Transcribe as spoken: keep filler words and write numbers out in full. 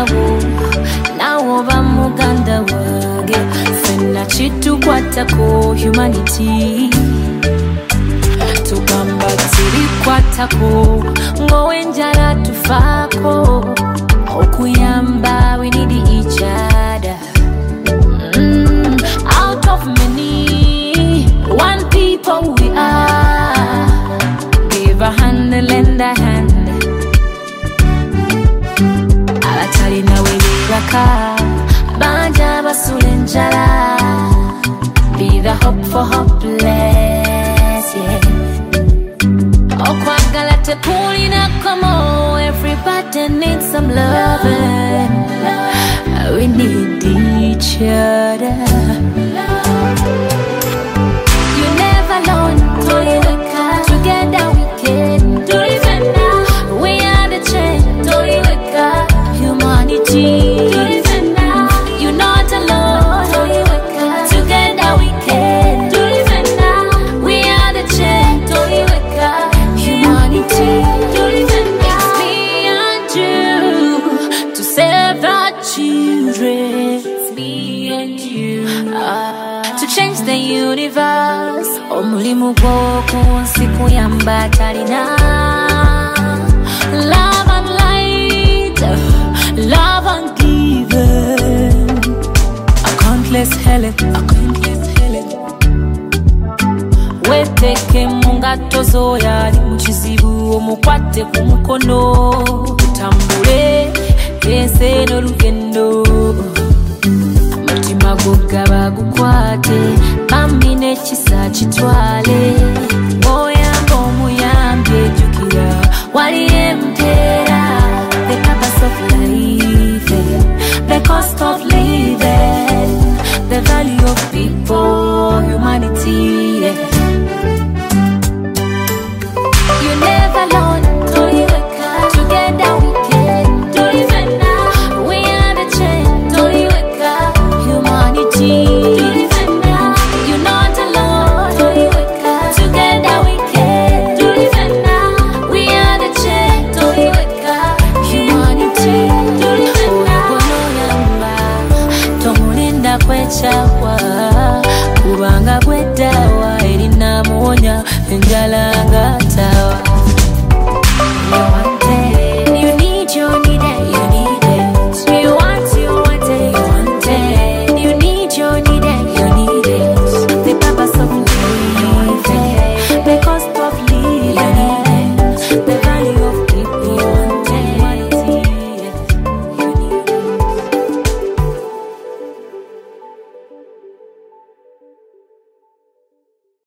wo nawo bamuganda wage fenna chitu kwatako humanity tugamba tiri kwatako ngowe njala tufako okuyamba we need each other mm, out of many one people we are give a hand lend a hand abatali nawe bibaka banja basulenjala be the hope for hopeless yeah okwagala tepulina komo everybody needs some loving we need each other you never alone together we can do it now we are the change do it humanity you're not alone together we can do it now we are the change do it humanity it's me and you to save the children it's me and you uh, to change the universe omulimu gw'oku nsi kuyamba talina love and light love and giving a countless helen a countless helen weteke mungato zoyali mu kizibu omukwate ku mukono utambule ense n'olugendo mutima gugaba gukwate bambi n'ekisa kitwale oyamba omuyambye jjukira wali empeera the purpose of life the cost of living the value of people humanity yeah. You never alone together we can do it now we are the change do it humanity you're not alone together we can do it now we are the change do it humanity ogonoyamba tomulinda kwechakwa kubanga bweddawa erinamuwonya enjala ngatawa